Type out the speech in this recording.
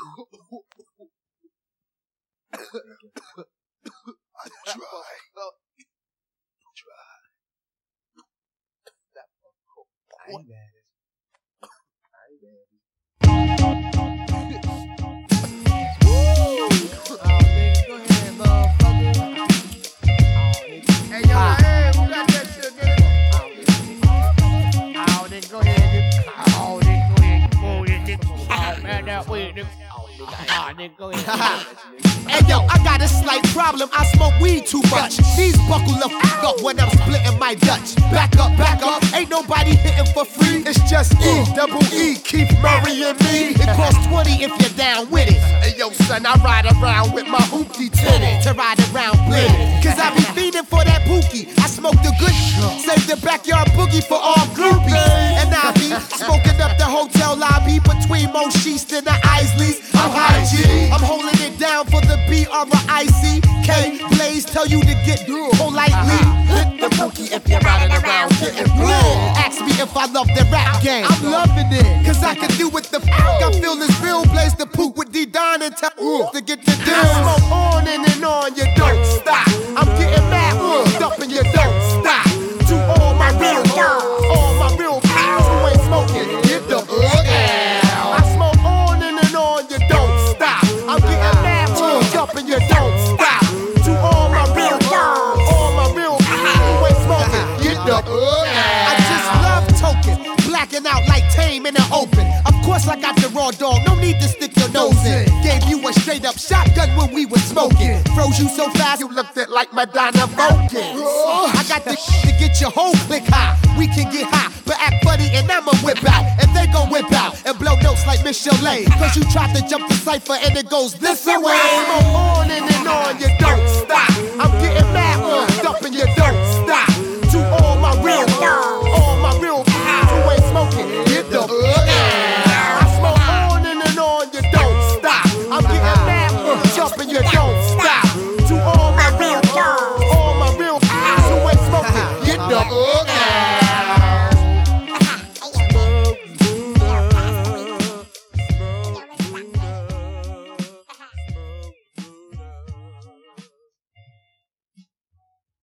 I ain't mad. Hey, yo, hey, who got that shit, nigga? Oh, nigga, go ahead, nigga. Oh, nigga, go ahead. Go ahead, nigga. Oh, man, that way, nigga. Oh, nigga, go ahead. Hey yo, I got a slight problem. I smoke weed too much. These buckle the f up when I'm splitting my Dutch. Back up, ain't nobody hitting for free. It's just E, Keith Murray and me. It costs 20 if you're down with it. Hey yo, son, I ride around with my hoopty tinted to ride around blitted. Cause I be feeding for that pookie. I smoke the good save the backyard boogie for all groupies. And I be smoking up the hotel lobby between Mo Sheest and the Isleys. I'm high G. I'm holding it down for the B-R-I-C-K. Blaze tell you to get politely. Hit the bookie if you're riding around getting blue. Ask me if I love the rap game. I'm loving it, cause I can do what the f*** I feel this real. Blaze the poop with D-Don and tell to get the deal. I smoke on and on, you don't stop. I'm getting mad, up and you don't stop. To all my real girls, all my real pals who ain't smoking, get the fuck out. I smoke on and on, you don't stop. I'm getting mad, up and you don't stop. To all my real girls, all my real pals who ain't smoking, get the fuck out. I just love token, blacking out like Tame in the open. Of course I got the raw dog, no need to stick your nose in. Gave you a straight up shotgun when we was smoking. Froze you so fast you looked it like Madonna Vulcan. I got the to get your whole click high. We can get high, but act funny and I'ma whip out. And they gon' whip out and blow notes like Miss Cholet. Cause you tried to jump the cipher and it goes this away. On and on, you don't